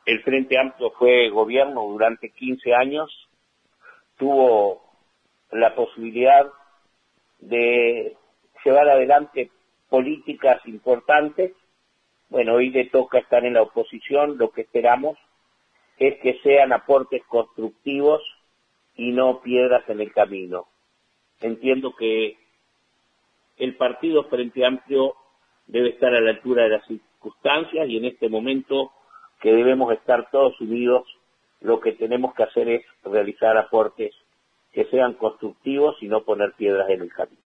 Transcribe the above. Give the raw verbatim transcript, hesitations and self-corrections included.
El Frente Amplio fue gobierno durante quince años, tuvo la posibilidad de llevar adelante políticas importantes. Bueno, hoy le toca estar en la oposición, lo que esperamos es que sean aportes constructivos y no piedras en el camino. Entiendo que el partido Frente Amplio debe estar a la altura de las circunstancias y en este momento que debemos estar todos unidos, lo que tenemos que hacer es realizar aportes que sean constructivos y no poner piedras en el camino.